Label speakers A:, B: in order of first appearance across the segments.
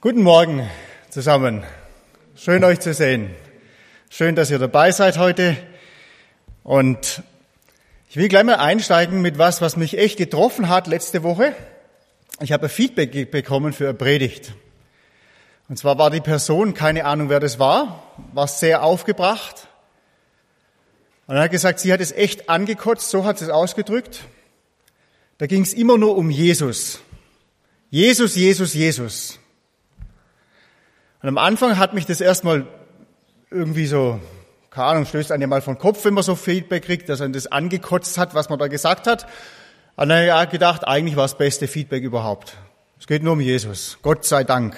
A: Guten Morgen zusammen. Schön euch zu sehen. Schön, dass ihr dabei seid heute. Und ich will gleich mal einsteigen mit was mich echt getroffen hat letzte Woche. Ich habe ein Feedback bekommen für eine Predigt. Und zwar war die Person, keine Ahnung wer das war sehr aufgebracht. Und er hat gesagt, sie hat es echt angekotzt, so hat sie es ausgedrückt. Da ging es immer nur um Jesus. Jesus, Jesus, Jesus. Und am Anfang hat mich das erstmal irgendwie so, keine Ahnung, stößt einen ja mal von Kopf, wenn man so Feedback kriegt, dass einen das angekotzt hat, was man da gesagt hat. Und dann habe ich gedacht, eigentlich war es das beste Feedback überhaupt. Es geht nur um Jesus. Gott sei Dank.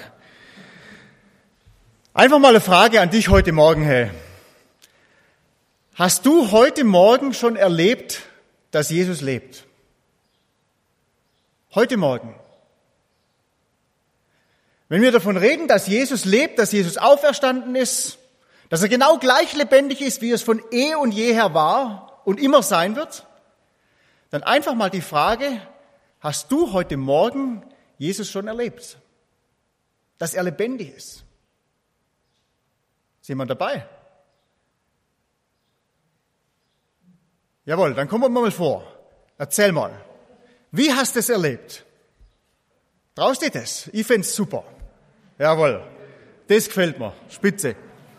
A: Einfach mal eine Frage an dich heute Morgen, hey. Hast du heute Morgen schon erlebt, dass Jesus lebt? Heute Morgen. Wenn wir davon reden, dass Jesus lebt, dass Jesus auferstanden ist, dass er genau gleich lebendig ist, wie es von und jeher war und immer sein wird, dann einfach mal die Frage, hast du heute Morgen Jesus schon erlebt? Dass er lebendig ist? Ist jemand dabei? Jawohl, dann kommen wir mal vor. Erzähl mal. Wie hast du es erlebt? Traust du das? Ich find's super. Jawohl, das gefällt mir. Spitze.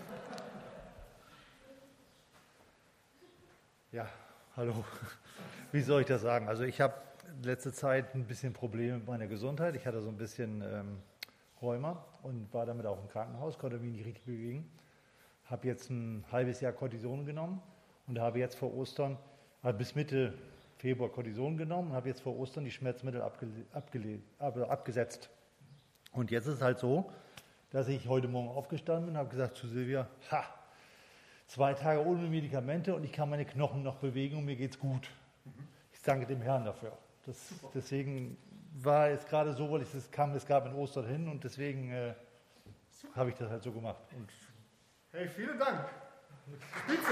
B: Ja, hallo. Wie soll ich das sagen? Also ich habe letzte Zeit ein bisschen Probleme mit meiner Gesundheit. Ich hatte so ein bisschen Rheuma und war damit auch im Krankenhaus, konnte mich nicht richtig bewegen. Habe jetzt ein halbes Jahr Cortison genommen und habe jetzt vor Ostern, bis Mitte Februar Cortison genommen und habe jetzt vor Ostern die Schmerzmittel abgesetzt. Und jetzt ist es halt so, dass ich heute Morgen aufgestanden bin und habe gesagt zu Silvia, 2 Tage ohne Medikamente und ich kann meine Knochen noch bewegen und mir geht's gut. Ich danke dem Herrn dafür. Deswegen war es gerade so, weil es gab in Ostern hin und deswegen habe ich das halt so gemacht. Und
A: hey, vielen Dank. Spitze.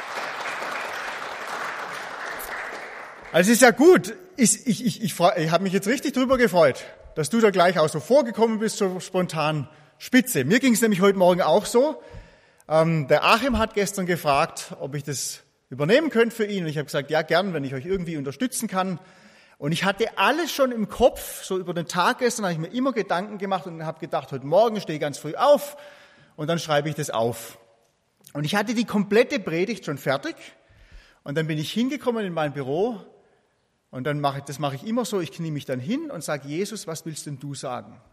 A: Also es ist ja gut. Ich habe mich jetzt richtig drüber gefreut, dass du da gleich auch so vorgekommen bist, so spontan. Spitze. Mir ging es nämlich heute Morgen auch so. Der Achim hat gestern gefragt, ob ich das übernehmen könnte für ihn. Und ich habe gesagt, ja gern, wenn ich euch irgendwie unterstützen kann. Und ich hatte alles schon im Kopf, so über den Tag gestern habe ich mir immer Gedanken gemacht und habe gedacht, heute Morgen stehe ich ganz früh auf und dann schreibe ich das auf. Und ich hatte die komplette Predigt schon fertig. Und dann bin ich hingekommen in mein Büro und dann mache ich immer so, ich knie mich dann hin und sage, Jesus, was willst denn du sagen?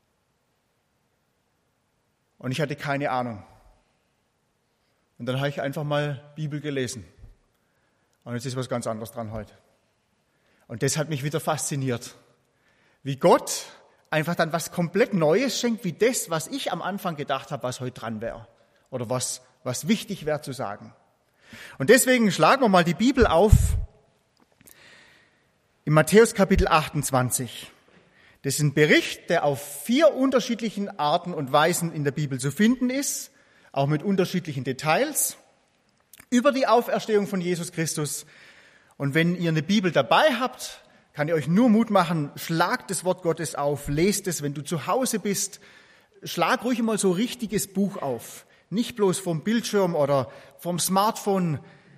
A: Und ich hatte keine Ahnung. Und dann habe ich einfach mal Bibel gelesen. Und jetzt ist was ganz anderes dran heute. Und das hat mich wieder fasziniert. Wie Gott einfach dann was komplett Neues schenkt, wie das, was ich am Anfang gedacht habe, was heute dran wäre. Oder was wichtig wäre zu sagen. Und deswegen schlagen wir mal die Bibel auf in Matthäus Kapitel 28. Das ist ein Bericht, der auf 4 unterschiedlichen Arten und Weisen in der Bibel zu finden ist, auch mit unterschiedlichen Details, über die Auferstehung von Jesus Christus. Und wenn ihr eine Bibel dabei habt, kann ich euch nur Mut machen, schlagt das Wort Gottes auf, lest es, wenn du zu Hause bist, schlag ruhig mal so ein richtiges Buch auf. Nicht bloß vom Bildschirm oder vom Smartphone.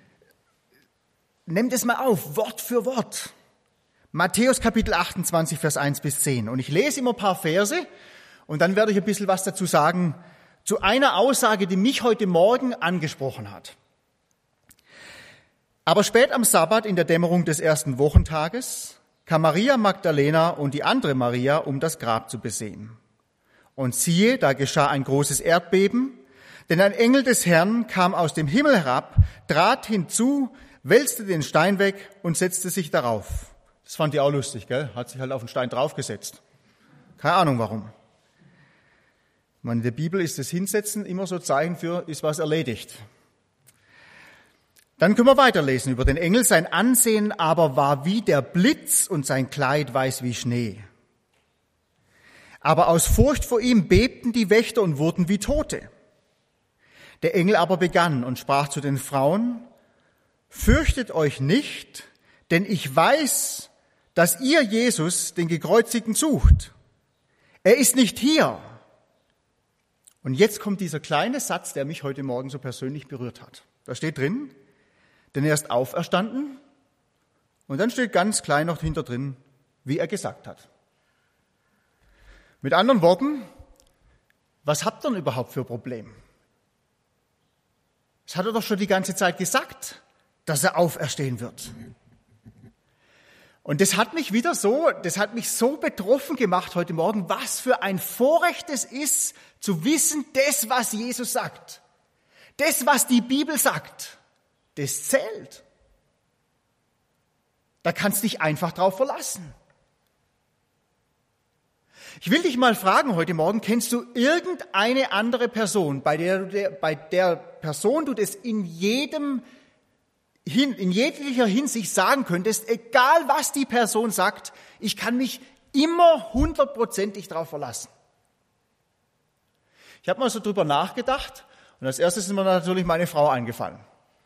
A: Nehmt es mal auf, Wort für Wort. Matthäus Kapitel 28, Vers 1 bis 10. Und ich lese immer ein paar Verse und dann werde ich ein bisschen was dazu sagen, zu einer Aussage, die mich heute Morgen angesprochen hat. Aber spät am Sabbat in der Dämmerung des 1. Wochentages kam Maria Magdalena und die andere Maria, um das Grab zu besehen. Und siehe, da geschah ein großes Erdbeben, denn ein Engel des Herrn kam aus dem Himmel herab, trat hinzu, wälzte den Stein weg und setzte sich darauf. Das fand ich auch lustig, gell? Hat sich halt auf den Stein draufgesetzt. Keine Ahnung warum. Ich meine, in der Bibel ist das Hinsetzen immer so Zeichen für, ist was erledigt. Dann können wir weiterlesen über den Engel. Sein Ansehen aber war wie der Blitz und sein Kleid weiß wie Schnee. Aber aus Furcht vor ihm bebten die Wächter und wurden wie Tote. Der Engel aber begann und sprach zu den Frauen, fürchtet euch nicht, denn ich weiß, dass ihr Jesus, den Gekreuzigten, sucht. Er ist nicht hier, Und jetzt kommt dieser kleine Satz, der mich heute Morgen so persönlich berührt hat. Da steht drin, denn er ist auferstanden. Und dann steht ganz klein noch hinter drin, wie er gesagt hat. Mit anderen Worten, was habt ihr denn überhaupt für ein Problem? Das hat er doch schon die ganze Zeit gesagt, dass er auferstehen wird. Und das hat mich so betroffen gemacht heute Morgen, was für ein Vorrecht es ist, zu wissen, das, was Jesus sagt, das, was die Bibel sagt, das zählt. Da kannst du dich einfach drauf verlassen. Ich will dich mal fragen heute Morgen, kennst du irgendeine andere Person, bei der Person du das in jeglicher Hinsicht sagen könntest, egal was die Person sagt, ich kann mich immer 100%ig darauf verlassen. Ich habe mal so drüber nachgedacht und als erstes ist mir natürlich meine Frau eingefallen.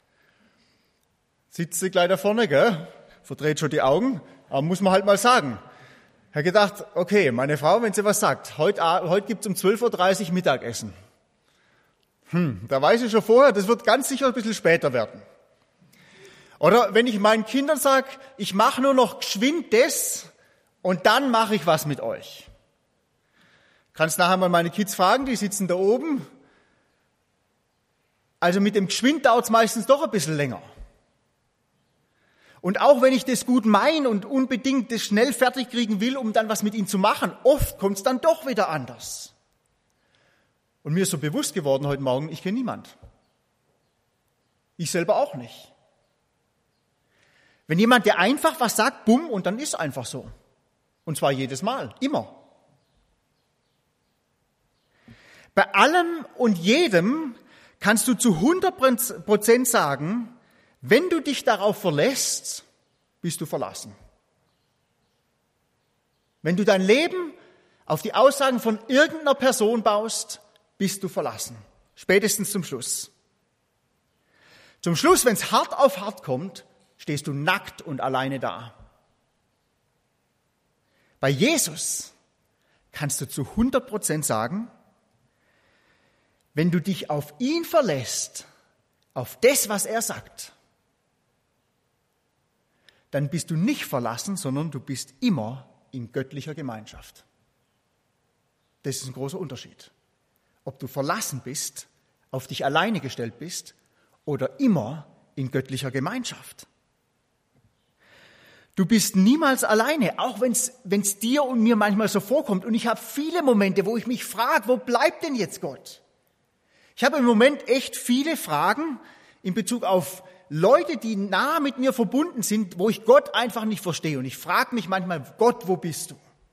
A: Sitzt sie gleich da vorne, gell? Verdreht schon die Augen, aber muss man halt mal sagen. Ich habe gedacht, okay, meine Frau, wenn sie was sagt, heute gibt's um 12.30 Uhr Mittagessen. Da weiß ich schon vorher, das wird ganz sicher ein bisschen später werden. Oder wenn ich meinen Kindern sage, ich mache nur noch geschwind das und dann mache ich was mit euch. Kannst nachher mal meine Kids fragen, die sitzen da oben. Also mit dem Geschwind dauert's meistens doch ein bisschen länger. Und auch wenn ich das gut meine und unbedingt das schnell fertig kriegen will, um dann was mit ihnen zu machen, oft kommt's dann doch wieder anders. Und mir ist so bewusst geworden heute Morgen, ich kenne niemand. Ich selber auch nicht. Wenn jemand, der einfach was sagt, bumm, und dann ist einfach so. Und zwar jedes Mal, immer. Bei allem und jedem kannst du zu 100% sagen, wenn du dich darauf verlässt, bist du verlassen. Wenn du dein Leben auf die Aussagen von irgendeiner Person baust, bist du verlassen. Spätestens zum Schluss. Zum Schluss, wenn es hart auf hart kommt, stehst du nackt und alleine da. Bei Jesus kannst du zu 100% sagen, wenn du dich auf ihn verlässt, auf das, was er sagt, dann bist du nicht verlassen, sondern du bist immer in göttlicher Gemeinschaft. Das ist ein großer Unterschied. Ob du verlassen bist, auf dich alleine gestellt bist oder immer in göttlicher Gemeinschaft. Du bist niemals alleine, auch wenn es dir und mir manchmal so vorkommt. Und ich habe viele Momente, wo ich mich frage, wo bleibt denn jetzt Gott? Ich habe im Moment echt viele Fragen in Bezug auf Leute, die nah mit mir verbunden sind, wo ich Gott einfach nicht verstehe. Und ich frage mich manchmal, Gott, wo bist du?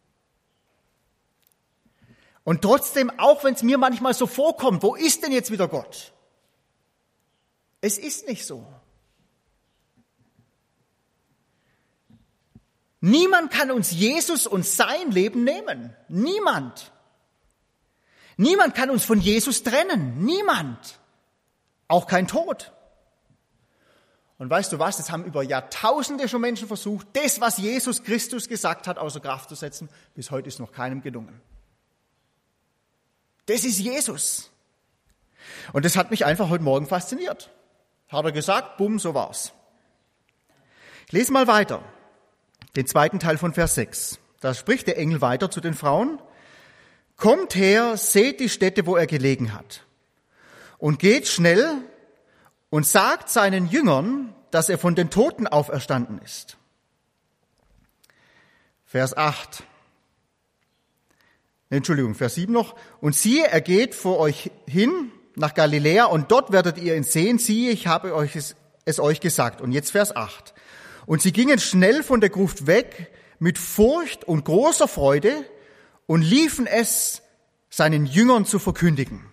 A: Und trotzdem, auch wenn es mir manchmal so vorkommt, wo ist denn jetzt wieder Gott? Es ist nicht so. Niemand kann uns Jesus und sein Leben nehmen. Niemand. Niemand kann uns von Jesus trennen. Niemand. Auch kein Tod. Und weißt du was, das haben über Jahrtausende schon Menschen versucht, das, was Jesus Christus gesagt hat, außer Kraft zu setzen. Bis heute ist noch keinem gelungen. Das ist Jesus. Und das hat mich einfach heute Morgen fasziniert. Hat er gesagt, bumm, so war's. Ich lese mal weiter, den zweiten Teil von Vers 6. Da spricht der Engel weiter zu den Frauen. Kommt her, seht die Stätte, wo er gelegen hat. Und geht schnell und sagt seinen Jüngern, dass er von den Toten auferstanden ist. Vers 7 noch. Und siehe, er geht vor euch hin nach Galiläa und dort werdet ihr ihn sehen. Siehe, ich habe es euch gesagt. Und jetzt Vers 8. Und sie gingen schnell von der Gruft weg mit Furcht und großer Freude und liefen es seinen Jüngern zu verkündigen.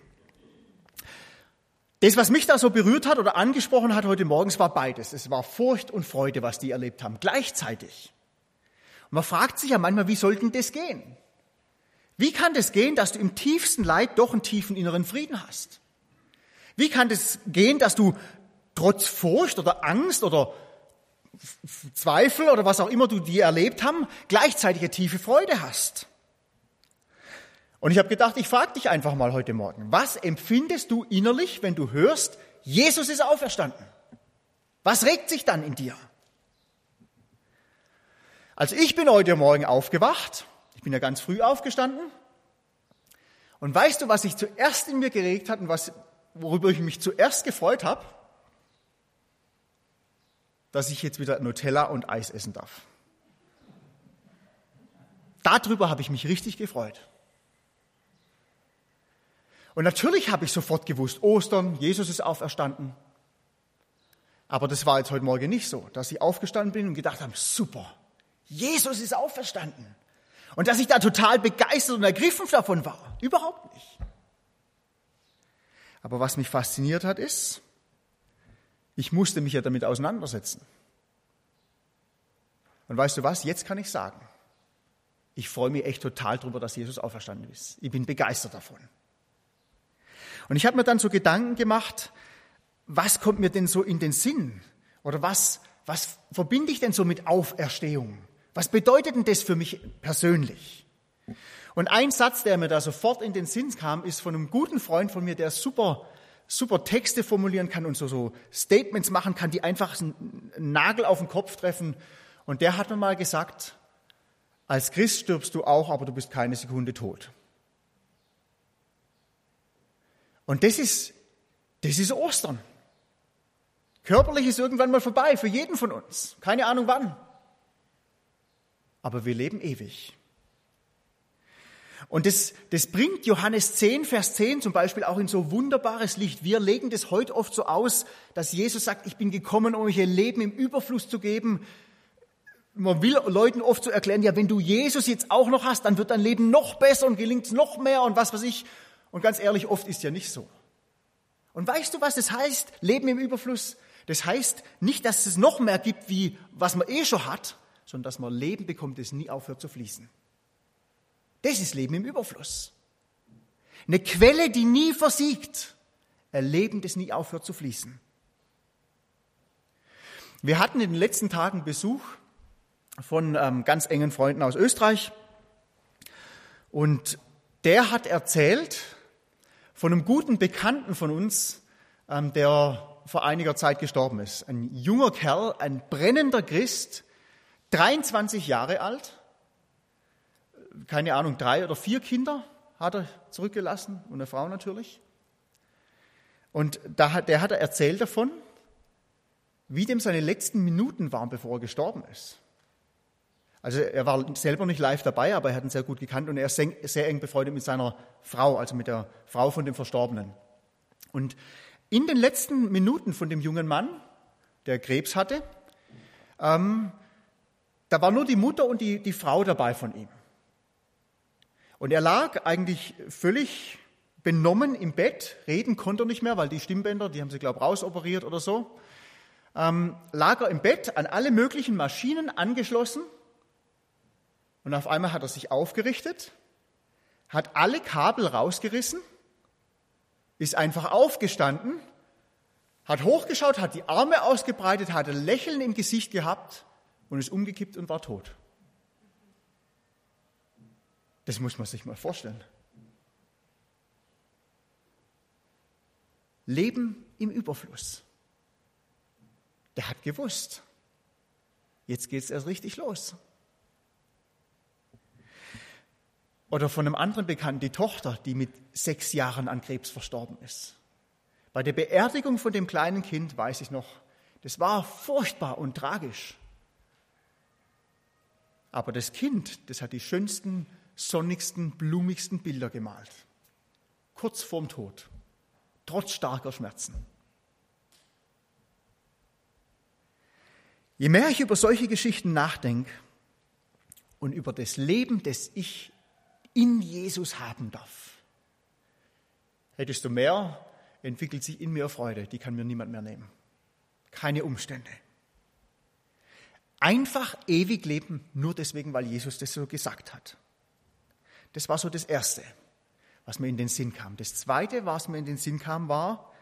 A: Das, was mich da so berührt hat oder angesprochen hat heute Morgens, war beides. Es war Furcht und Freude, was die erlebt haben, gleichzeitig. Und man fragt sich ja manchmal, wie soll denn das gehen? Wie kann das gehen, dass du im tiefsten Leid doch einen tiefen inneren Frieden hast? Wie kann das gehen, dass du trotz Furcht oder Angst oder Zweifel oder was auch immer du die erlebt haben, gleichzeitig eine tiefe Freude hast? Und ich habe gedacht, ich frage dich einfach mal heute Morgen, was empfindest du innerlich, wenn du hörst, Jesus ist auferstanden? Was regt sich dann in dir? Also ich bin heute Morgen aufgewacht, ich bin ja ganz früh aufgestanden. Und weißt du, was sich zuerst in mir geregt hat und worüber ich mich zuerst gefreut habe? Dass ich jetzt wieder Nutella und Eis essen darf. Darüber habe ich mich richtig gefreut. Und natürlich habe ich sofort gewusst, Ostern, Jesus ist auferstanden. Aber das war jetzt heute Morgen nicht so, dass ich aufgestanden bin und gedacht habe, super, Jesus ist auferstanden. Und dass ich da total begeistert und ergriffen davon war. Überhaupt nicht. Aber was mich fasziniert hat, ist, ich musste mich ja damit auseinandersetzen. Und weißt du was, jetzt kann ich sagen, ich freue mich echt total darüber, dass Jesus auferstanden ist. Ich bin begeistert davon. Und ich habe mir dann so Gedanken gemacht, was kommt mir denn so in den Sinn? Oder was verbinde ich denn so mit Auferstehung? Was bedeutet denn das für mich persönlich? Und ein Satz, der mir da sofort in den Sinn kam, ist von einem guten Freund von mir, der super Texte formulieren kann und so Statements machen kann, die einfach einen Nagel auf den Kopf treffen. Und der hat mir mal gesagt, als Christ stirbst du auch, aber du bist keine Sekunde tot. Und das ist Ostern. Körperlich ist irgendwann mal vorbei, für jeden von uns. Keine Ahnung wann. Aber wir leben ewig. Und das bringt Johannes 10, Vers 10 zum Beispiel auch in so wunderbares Licht. Wir legen das heute oft so aus, dass Jesus sagt, ich bin gekommen, um euch ein Leben im Überfluss zu geben. Man will Leuten oft so erklären, ja, wenn du Jesus jetzt auch noch hast, dann wird dein Leben noch besser und gelingt es noch mehr und was weiß ich. Und ganz ehrlich, oft ist ja nicht so. Und weißt du, was das heißt, Leben im Überfluss? Das heißt nicht, dass es noch mehr gibt, wie was man schon hat, sondern dass man Leben bekommt, das nie aufhört zu fließen. Das ist Leben im Überfluss. Eine Quelle, die nie versiegt. Ein Leben, das nie aufhört zu fließen. Wir hatten in den letzten Tagen Besuch von ganz engen Freunden aus Österreich. Und der hat erzählt von einem guten Bekannten von uns, der vor einiger Zeit gestorben ist. Ein junger Kerl, ein brennender Christ, 23 Jahre alt, keine Ahnung, 3 oder 4 Kinder hat er zurückgelassen und eine Frau natürlich. Und der hat erzählt davon, wie dem seine letzten Minuten waren, bevor er gestorben ist. Also er war selber nicht live dabei, aber er hat ihn sehr gut gekannt und er ist sehr eng befreundet mit seiner Frau, also mit der Frau von dem Verstorbenen. Und in den letzten Minuten von dem jungen Mann, der Krebs hatte, da war nur die Mutter und die Frau dabei von ihm. Und er lag eigentlich völlig benommen im Bett, reden konnte er nicht mehr, weil die Stimmbänder, die haben sie, glaube ich, rausoperiert oder so. Lag er im Bett, an alle möglichen Maschinen angeschlossen. Und auf einmal hat er sich aufgerichtet, hat alle Kabel rausgerissen, ist einfach aufgestanden, hat hochgeschaut, hat die Arme ausgebreitet, hat ein Lächeln im Gesicht gehabt und ist umgekippt und war tot. Das muss man sich mal vorstellen. Leben im Überfluss. Der hat gewusst, jetzt geht es erst richtig los. Oder von einem anderen Bekannten, die Tochter, die mit 6 Jahren an Krebs verstorben ist. Bei der Beerdigung von dem kleinen Kind weiß ich noch, das war furchtbar und tragisch. Aber das Kind, das hat die schönsten, sonnigsten, blumigsten Bilder gemalt. Kurz vorm Tod, trotz starker Schmerzen. Je mehr ich über solche Geschichten nachdenke und über das Leben, das ich in Jesus haben darf, desto mehr entwickelt sich in mir Freude, die kann mir niemand mehr nehmen. Keine Umstände. Einfach ewig leben, nur deswegen, weil Jesus das so gesagt hat. Das war so das Erste, was mir in den Sinn kam. Das Zweite, was mir in den Sinn kam, war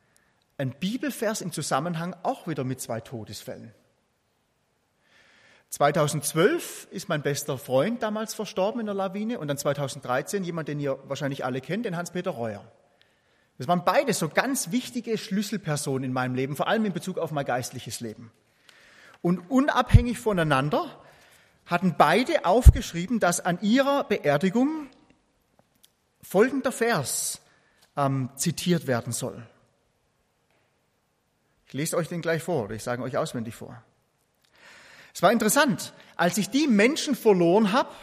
A: ein Bibelvers im Zusammenhang auch wieder mit 2 Todesfällen. 2012 ist mein bester Freund damals verstorben in der Lawine und dann 2013 jemand, den ihr wahrscheinlich alle kennt, den Hans-Peter Reuer. Das waren beide so ganz wichtige Schlüsselpersonen in meinem Leben, vor allem in Bezug auf mein geistliches Leben. Und unabhängig voneinander hatten beide aufgeschrieben, dass an ihrer Beerdigung folgender Vers zitiert werden soll. Ich lese euch den gleich vor, oder ich sage euch auswendig vor. Es war interessant, als ich die Menschen verloren habe,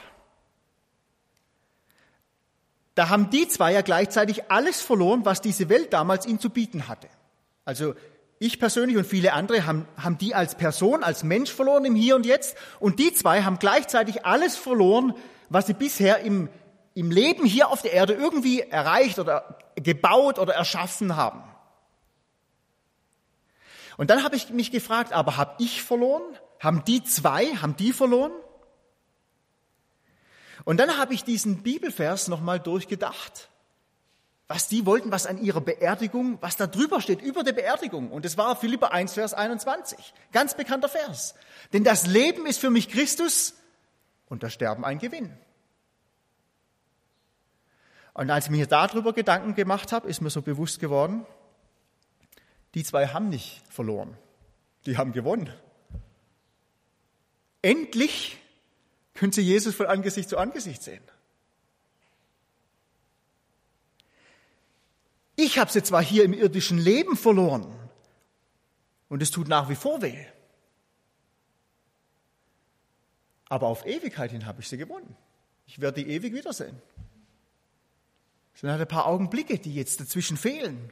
A: da haben die zwei ja gleichzeitig alles verloren, was diese Welt damals ihnen zu bieten hatte. Also ich persönlich und viele andere haben die als Person, als Mensch verloren im Hier und Jetzt. Und die zwei haben gleichzeitig alles verloren, was sie bisher im Leben hier auf der Erde irgendwie erreicht oder gebaut oder erschaffen haben. Und dann habe ich mich gefragt, aber habe ich verloren? Haben die verloren? Und dann habe ich diesen Bibelvers nochmal durchgedacht, was die wollten, was an ihrer Beerdigung, was da drüber steht, über der Beerdigung. Und es war Philipper 1, Vers 21, ganz bekannter Vers. Denn das Leben ist für mich Christus und das Sterben ein Gewinn. Und als ich mir darüber Gedanken gemacht habe, ist mir so bewusst geworden, die zwei haben nicht verloren, die haben gewonnen. Endlich können sie Jesus von Angesicht zu Angesicht sehen. Ich habe sie zwar hier im irdischen Leben verloren und es tut nach wie vor weh, aber auf Ewigkeit hin habe ich sie gewonnen. Ich werde die ewig wiedersehen. Es sind halt ein paar Augenblicke, die jetzt dazwischen fehlen.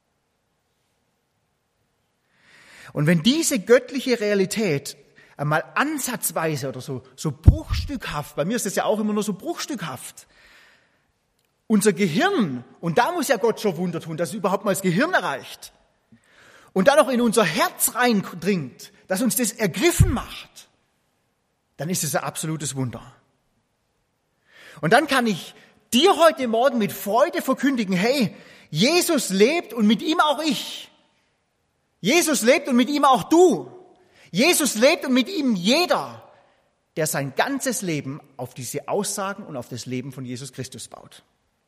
A: Und wenn diese göttliche Realität einmal ansatzweise oder so bruchstückhaft, bei mir ist das ja auch immer nur so bruchstückhaft, unser Gehirn, und da muss ja Gott schon Wunder tun, dass es überhaupt mal das Gehirn erreicht, und dann auch in unser Herz reindringt, dass uns das ergriffen macht, dann ist es ein absolutes Wunder. Und dann kann ich dir heute Morgen mit Freude verkündigen, hey, Jesus lebt und mit ihm auch ich. Jesus lebt und mit ihm auch du. Jesus lebt und mit ihm jeder, der sein ganzes Leben auf diese Aussagen und auf das Leben von Jesus Christus baut.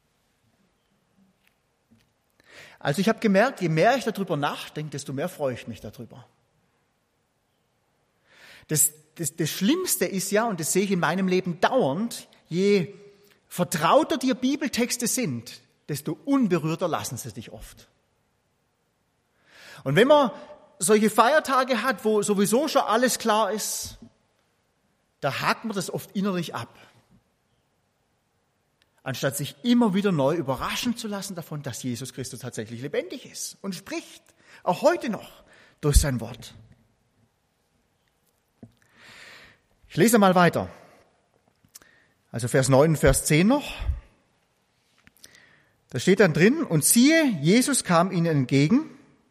A: Also ich habe gemerkt, je mehr ich darüber nachdenke, desto mehr freue ich mich darüber. Das Schlimmste ist ja, und das sehe ich in meinem Leben dauernd, je vertrauter dir Bibeltexte sind, desto unberührter lassen sie dich oft. Und wenn man solche Feiertage hat, wo sowieso schon alles klar ist, da hakt man das oft innerlich ab. Anstatt sich immer wieder neu überraschen zu lassen davon, dass Jesus Christus tatsächlich lebendig ist und spricht, auch heute noch, durch sein Wort. Ich lese mal weiter. Also Vers 9 und Vers 10 noch. Da steht dann drin, und siehe, Jesus kam ihnen entgegen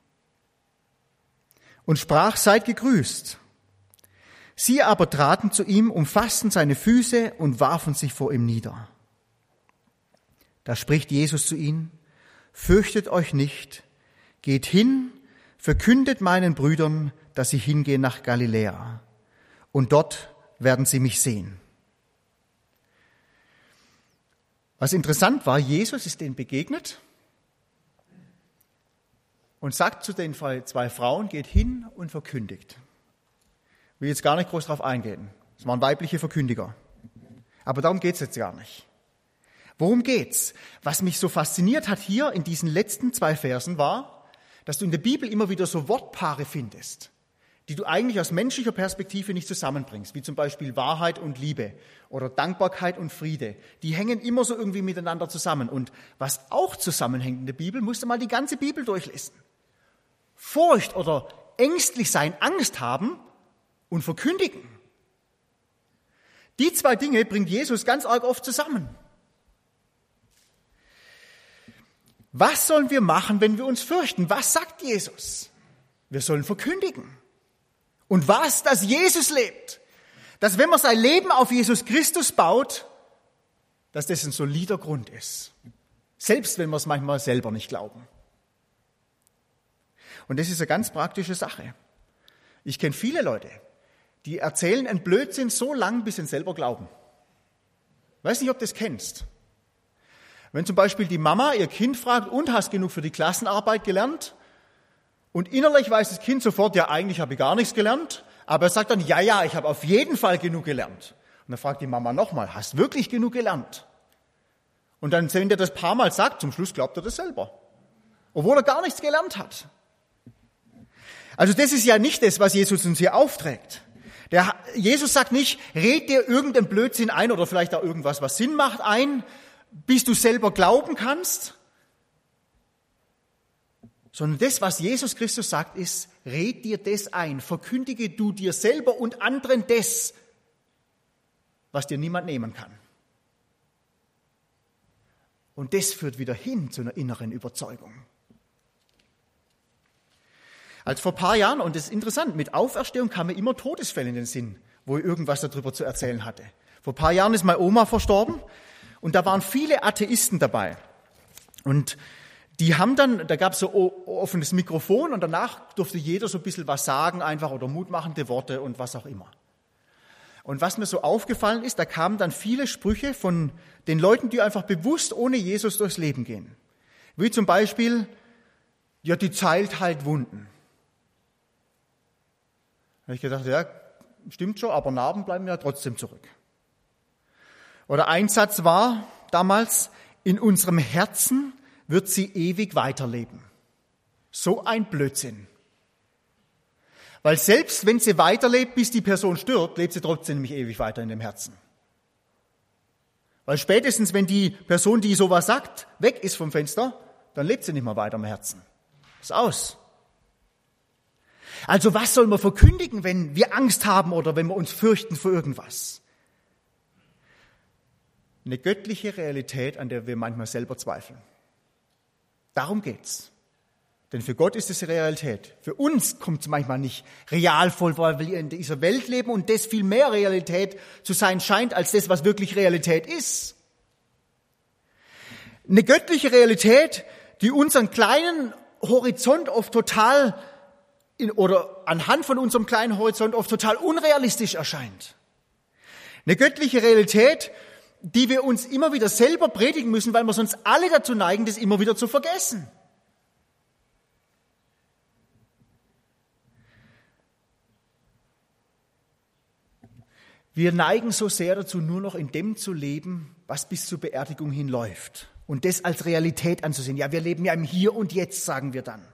A: und sprach, seid gegrüßt. Sie aber traten zu ihm, umfassten seine Füße und warfen sich vor ihm nieder. Da spricht Jesus zu ihnen, fürchtet euch nicht, geht hin, verkündet meinen Brüdern, dass sie hingehen nach Galiläa, und dort werden sie mich sehen. Was interessant war, Jesus ist denen begegnet und sagt zu den zwei Frauen, geht hin und verkündigt. Ich will jetzt gar nicht groß darauf eingehen. Es waren weibliche Verkündiger. Aber darum geht es jetzt gar nicht. Worum geht's? Was mich so fasziniert hat hier in diesen letzten 2 Versen war, dass du in der Bibel immer wieder so Wortpaare findest, die du eigentlich aus menschlicher Perspektive nicht zusammenbringst, wie zum Beispiel Wahrheit und Liebe oder Dankbarkeit und Friede. Die hängen immer so irgendwie miteinander zusammen. Und was auch zusammenhängt in der Bibel, musst du mal die ganze Bibel durchlesen. Furcht oder ängstlich sein, Angst haben und verkündigen. Die 2 Dinge bringt Jesus ganz arg oft zusammen. Was sollen wir machen, wenn wir uns fürchten? Was sagt Jesus? Wir sollen verkündigen. Und was? Dass Jesus lebt. Dass wenn man sein Leben auf Jesus Christus baut, dass das ein solider Grund ist. Selbst wenn wir es manchmal selber nicht glauben. Und das ist eine ganz praktische Sache. Ich kenne viele Leute, die erzählen einen Blödsinn so lang, bis sie ihn selber glauben. Weiß nicht, ob du das kennst. Wenn zum Beispiel die Mama ihr Kind fragt, und hast genug für die Klassenarbeit gelernt? Und innerlich weiß das Kind sofort, ja, eigentlich habe ich gar nichts gelernt. Aber er sagt dann, ja, ich habe auf jeden Fall genug gelernt. Und dann fragt die Mama nochmal, hast wirklich genug gelernt? Und dann, wenn der das ein paar Mal sagt, zum Schluss glaubt er das selber. Obwohl er gar nichts gelernt hat. Also das ist ja nicht das, was Jesus uns hier aufträgt. Jesus sagt nicht, red dir irgendein Blödsinn ein oder vielleicht auch irgendwas, was Sinn macht, ein, bis du selber glauben kannst. Sondern das, was Jesus Christus sagt, ist, red dir das ein, verkündige du dir selber und anderen das, was dir niemand nehmen kann. Und das führt wieder hin zu einer inneren Überzeugung. Als vor ein paar Jahren, und das ist interessant, mit Auferstehung kamen mir immer Todesfälle in den Sinn, wo ich irgendwas darüber zu erzählen hatte. Vor ein paar Jahren ist meine Oma verstorben und da waren viele Atheisten dabei. Und die haben dann, da gab es so offenes Mikrofon und danach durfte jeder so ein bisschen was sagen, einfach oder mutmachende Worte und was auch immer. Und was mir so aufgefallen ist, da kamen dann viele Sprüche von den Leuten, die einfach bewusst ohne Jesus durchs Leben gehen. Wie zum Beispiel, ja, die Zeit heilt Wunden. Da habe ich gedacht, ja, stimmt schon, aber Narben bleiben ja trotzdem zurück. Oder ein Satz war damals, in unserem Herzen wird sie ewig weiterleben. So ein Blödsinn. Weil selbst wenn sie weiterlebt, bis die Person stirbt, lebt sie trotzdem nämlich ewig weiter in dem Herzen. Weil spätestens, wenn die Person, die sowas sagt, weg ist vom Fenster, dann lebt sie nicht mehr weiter im Herzen. Ist aus. Also was soll man verkündigen, wenn wir Angst haben oder wenn wir uns fürchten vor irgendwas? Eine göttliche Realität, an der wir manchmal selber zweifeln. Darum geht's. Denn für Gott ist es Realität. Für uns kommt es manchmal nicht real vor, weil wir in dieser Welt leben und das viel mehr Realität zu sein scheint, als das, was wirklich Realität ist. Eine göttliche Realität, die unseren kleinen Horizont oft total oder anhand von unserem kleinen Horizont oft total unrealistisch erscheint. Eine göttliche Realität, die wir uns immer wieder selber predigen müssen, weil wir sonst alle dazu neigen, das immer wieder zu vergessen. Wir neigen so sehr dazu, nur noch in dem zu leben, was bis zur Beerdigung hin läuft. Und das als Realität anzusehen. Ja, wir leben ja im Hier und Jetzt, sagen wir dann.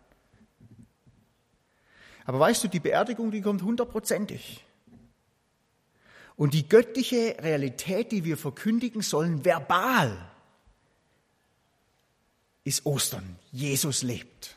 A: Aber weißt du, die Beerdigung, die kommt 100%ig. Und die göttliche Realität, die wir verkündigen sollen, verbal, ist Ostern. Jesus lebt.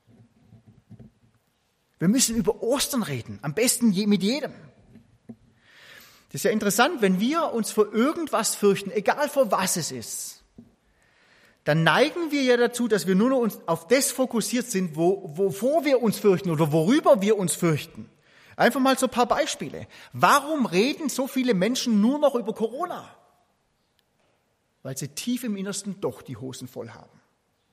A: Wir müssen über Ostern reden, am besten mit jedem. Das ist ja interessant, wenn wir uns vor irgendwas fürchten, egal vor was es ist, dann neigen wir ja dazu, dass wir nur noch uns auf das fokussiert sind, wovor wir uns fürchten oder worüber wir uns fürchten. Einfach mal so ein paar Beispiele. Warum reden so viele Menschen nur noch über Corona? Weil sie tief im Innersten doch die Hosen voll haben.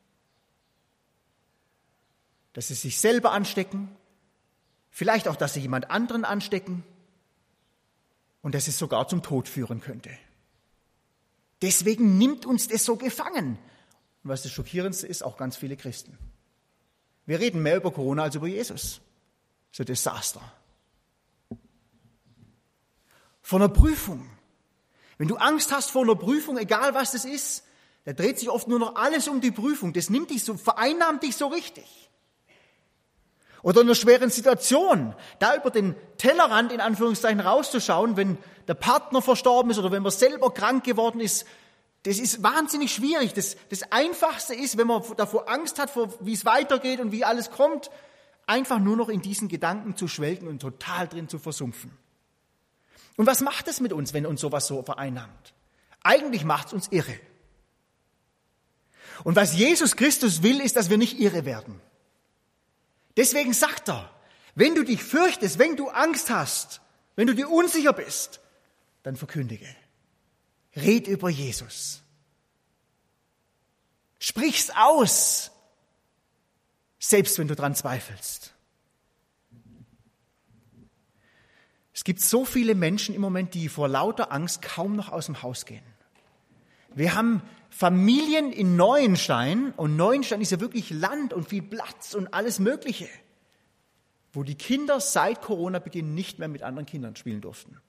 A: Dass sie sich selber anstecken, vielleicht auch, dass sie jemand anderen anstecken und dass es sogar zum Tod führen könnte. Deswegen nimmt uns das so gefangen. Und was das Schockierendste ist, auch ganz viele Christen. Wir reden mehr über Corona als über Jesus. So ein Desaster. Vor einer Prüfung. Wenn du Angst hast vor einer Prüfung, egal was das ist, da dreht sich oft nur noch alles um die Prüfung. Das nimmt dich so, vereinnahmt dich so richtig. Oder in einer schweren Situation, da über den Tellerrand in Anführungszeichen rauszuschauen, wenn der Partner verstorben ist oder wenn man selber krank geworden ist, das ist wahnsinnig schwierig. Das Einfachste ist, wenn man davor Angst hat, wie es weitergeht und wie alles kommt, einfach nur noch in diesen Gedanken zu schwelgen und total drin zu versumpfen. Und was macht es mit uns, wenn uns sowas so vereinnahmt? Eigentlich macht es uns irre. Und was Jesus Christus will, ist, dass wir nicht irre werden. Deswegen sagt er, wenn du dich fürchtest, wenn du Angst hast, wenn du dir unsicher bist, dann verkündige. Red über Jesus. Sprich's aus, selbst wenn du dran zweifelst. Es gibt so viele Menschen im Moment, die vor lauter Angst kaum noch aus dem Haus gehen. Wir haben Familien in Neuenstein, und Neuenstein ist ja wirklich Land und viel Platz und alles Mögliche, wo die Kinder seit Corona-Beginn nicht mehr mit anderen Kindern spielen durften.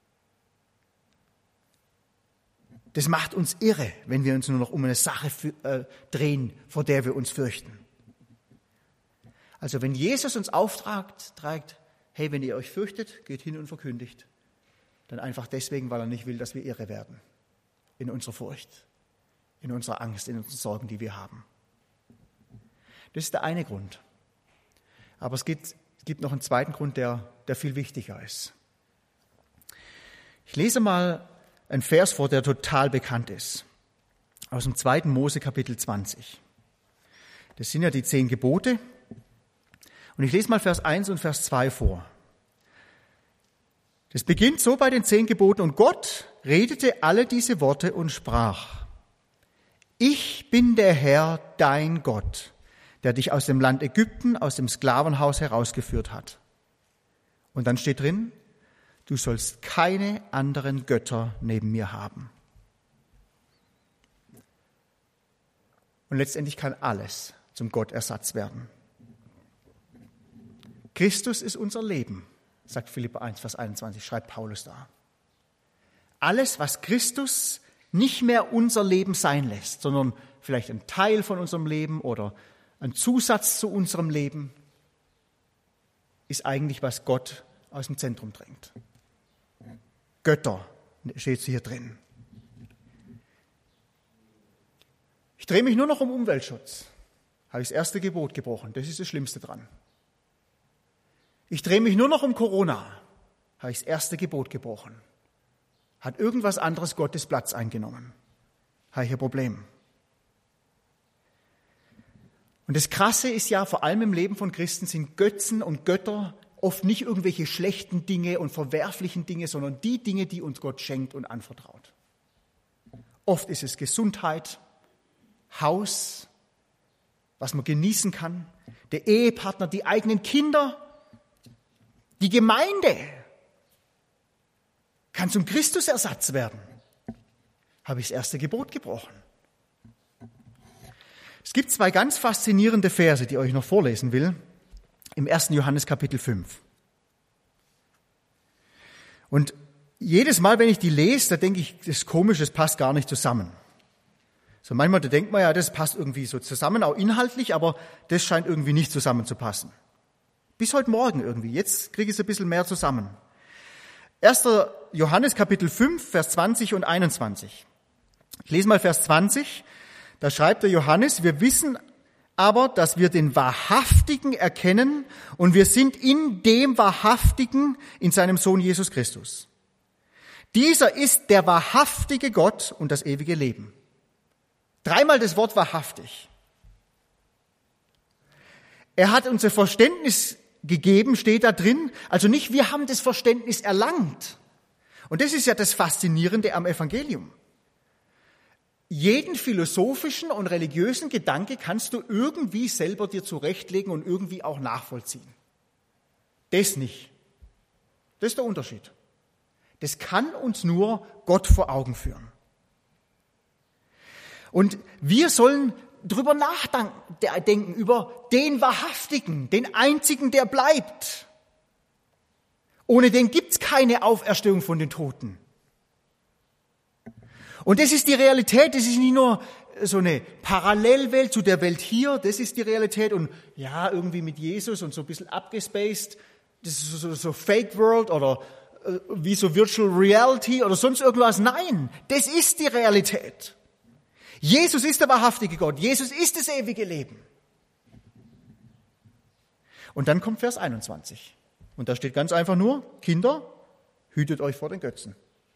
A: Das macht uns irre, wenn wir uns nur noch um eine Sache drehen, vor der wir uns fürchten. Also wenn Jesus uns trägt, hey, wenn ihr euch fürchtet, geht hin und verkündigt. Dann einfach deswegen, weil er nicht will, dass wir irre werden. In unserer Furcht, in unserer Angst, in unseren Sorgen, die wir haben. Das ist der eine Grund. Aber es gibt noch einen zweiten Grund, der viel wichtiger ist. Ich lese mal einen Vers vor, der total bekannt ist. Aus dem 2. Mose Kapitel 20. Das sind ja die 10 Gebote. Und ich lese mal Vers 1 und Vers 2 vor. Das beginnt so bei den 10 Geboten. Und Gott redete alle diese Worte und sprach: Ich bin der Herr, dein Gott, der dich aus dem Land Ägypten, aus dem Sklavenhaus herausgeführt hat. Und dann steht drin: Du sollst keine anderen Götter neben mir haben. Und letztendlich kann alles zum Gottersatz werden. Christus ist unser Leben, sagt Philipper 1, Vers 21, schreibt Paulus da. Alles, was Christus nicht mehr unser Leben sein lässt, sondern vielleicht ein Teil von unserem Leben oder ein Zusatz zu unserem Leben, ist eigentlich, was Gott aus dem Zentrum drängt. Götter steht hier drin. Ich drehe mich nur noch um Umweltschutz. Habe ich das erste Gebot gebrochen. Das ist das Schlimmste dran. Ich drehe mich nur noch um Corona. Habe ich das erste Gebot gebrochen. Hat irgendwas anderes Gottes Platz eingenommen. Habe ich ein Problem. Und das Krasse ist ja, vor allem im Leben von Christen sind Götzen und Götter oft nicht irgendwelche schlechten Dinge und verwerflichen Dinge, sondern die Dinge, die uns Gott schenkt und anvertraut. Oft ist es Gesundheit, Haus, was man genießen kann, der Ehepartner, die eigenen Kinder, die Gemeinde kann zum Christusersatz werden. Habe ich das erste Gebot gebrochen. Es gibt 2 ganz faszinierende Verse, die ich euch noch vorlesen will, im 1. Johannes Kapitel 5. Und jedes Mal, wenn ich die lese, da denke ich, das ist komisch, das passt gar nicht zusammen. So manchmal, da denkt man ja, das passt irgendwie so zusammen, auch inhaltlich, aber das scheint irgendwie nicht zusammenzupassen. Bis heute Morgen irgendwie. Jetzt kriege ich es ein bisschen mehr zusammen. 1. Johannes Kapitel 5, Vers 20 und 21. Ich lese mal Vers 20. Da schreibt der Johannes: Wir wissen aber, dass wir den Wahrhaftigen erkennen und wir sind in dem Wahrhaftigen, in seinem Sohn Jesus Christus. Dieser ist der wahrhaftige Gott und das ewige Leben. 3-mal das Wort wahrhaftig. Er hat unser Verständnis gegeben, steht da drin. Also nicht, wir haben das Verständnis erlangt. Und das ist ja das Faszinierende am Evangelium. Jeden philosophischen und religiösen Gedanke kannst du irgendwie selber dir zurechtlegen und irgendwie auch nachvollziehen. Das nicht. Das ist der Unterschied. Das kann uns nur Gott vor Augen führen. Und wir sollen drüber nachdenken, über den Wahrhaftigen, den Einzigen, der bleibt. Ohne den gibt's keine Auferstehung von den Toten. Und das ist die Realität, das ist nicht nur so eine Parallelwelt zu der Welt hier, das ist die Realität und ja, irgendwie mit Jesus und so ein bisschen abgespaced, das ist so Fake World oder wie so Virtual Reality oder sonst irgendwas. Nein, das ist die Realität. Jesus ist der wahrhaftige Gott, Jesus ist das ewige Leben. Und dann kommt Vers 21 und da steht ganz einfach nur: Kinder, hütet euch vor den Götzen.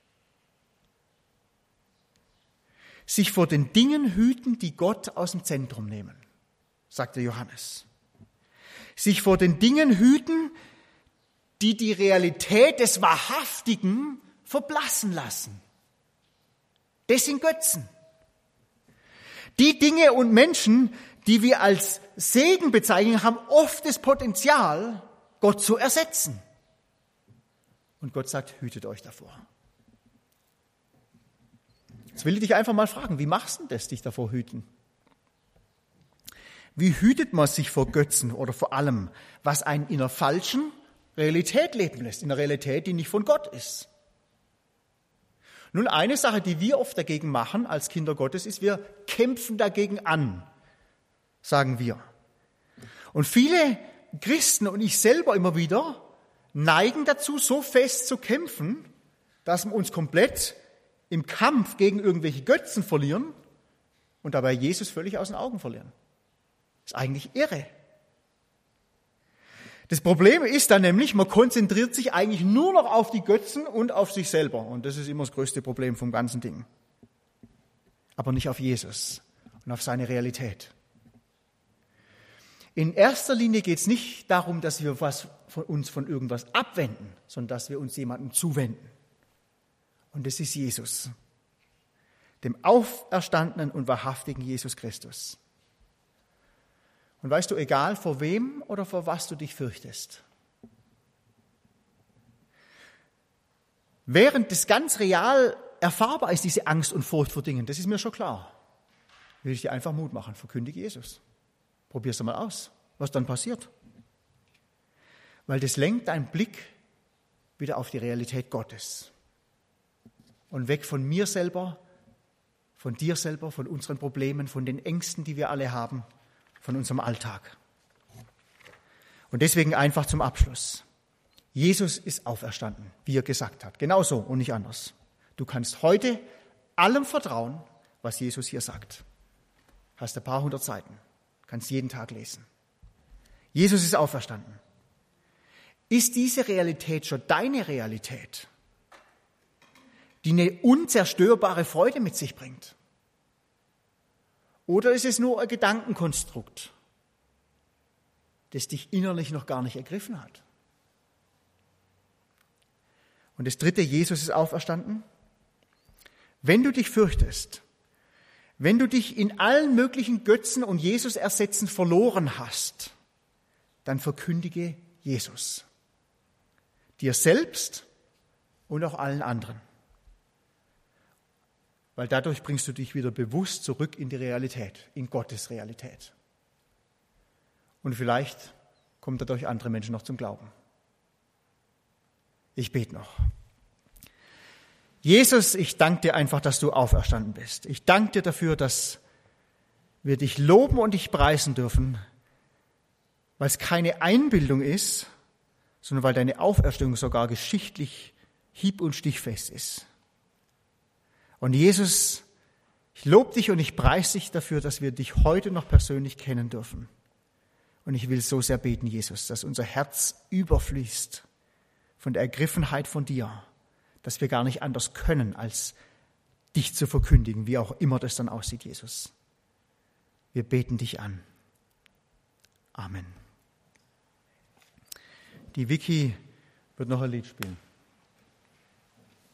A: Sich vor den Dingen hüten, die Gott aus dem Zentrum nehmen, sagte Johannes. Sich vor den Dingen hüten, die die Realität des Wahrhaftigen verblassen lassen. Das sind Götzen. Die Dinge und Menschen, die wir als Segen bezeichnen, haben oft das Potenzial, Gott zu ersetzen. Und Gott sagt, hütet euch davor. Jetzt will ich dich einfach mal fragen, wie machst du das, dich davor hüten? Wie hütet man sich vor Götzen oder vor allem, was einen in einer falschen Realität leben lässt, in einer Realität, die nicht von Gott ist? Nun, eine Sache, die wir oft dagegen machen als Kinder Gottes, ist, wir kämpfen dagegen an, sagen wir. Und viele Christen und ich selber immer wieder neigen dazu, so fest zu kämpfen, dass wir uns komplett im Kampf gegen irgendwelche Götzen verlieren und dabei Jesus völlig aus den Augen verlieren. Das ist eigentlich irre. Das Problem ist dann nämlich, man konzentriert sich eigentlich nur noch auf die Götzen und auf sich selber. Und das ist immer das größte Problem vom ganzen Ding. Aber nicht auf Jesus und auf seine Realität. In erster Linie geht es nicht darum, dass wir uns von irgendwas abwenden, sondern dass wir uns jemandem zuwenden. Und das ist Jesus, dem auferstandenen und wahrhaftigen Jesus Christus. Und weißt du, egal vor wem oder vor was du dich fürchtest, während das ganz real erfahrbar ist, diese Angst und Furcht vor Dingen, das ist mir schon klar, will ich dir einfach Mut machen, verkündige Jesus. Probier es mal aus, was dann passiert. Weil das lenkt deinen Blick wieder auf die Realität Gottes. Und weg von mir selber, von dir selber, von unseren Problemen, von den Ängsten, die wir alle haben, von unserem Alltag. Und deswegen einfach zum Abschluss. Jesus ist auferstanden, wie er gesagt hat. Genauso und nicht anders. Du kannst heute allem vertrauen, was Jesus hier sagt. Hast ein paar hundert Seiten. Kannst jeden Tag lesen. Jesus ist auferstanden. Ist diese Realität schon deine Realität, die eine unzerstörbare Freude mit sich bringt? Oder ist es nur ein Gedankenkonstrukt, das dich innerlich noch gar nicht ergriffen hat? Und das dritte, Jesus ist auferstanden. Wenn du dich fürchtest, wenn du dich in allen möglichen Götzen und Jesus ersetzen verloren hast, dann verkündige Jesus. Dir selbst und auch allen anderen. Weil dadurch bringst du dich wieder bewusst zurück in die Realität, in Gottes Realität. Und vielleicht kommen dadurch andere Menschen noch zum Glauben. Ich bete noch. Jesus, ich danke dir einfach, dass du auferstanden bist. Ich danke dir dafür, dass wir dich loben und dich preisen dürfen, weil es keine Einbildung ist, sondern weil deine Auferstehung sogar geschichtlich hieb- und stichfest ist. Und Jesus, ich lobe dich und ich preise dich dafür, dass wir dich heute noch persönlich kennen dürfen. Und ich will so sehr beten, Jesus, dass unser Herz überfließt von der Ergriffenheit von dir, dass wir gar nicht anders können, als dich zu verkündigen, wie auch immer das dann aussieht, Jesus. Wir beten dich an. Amen. Die Vicky wird noch ein Lied spielen.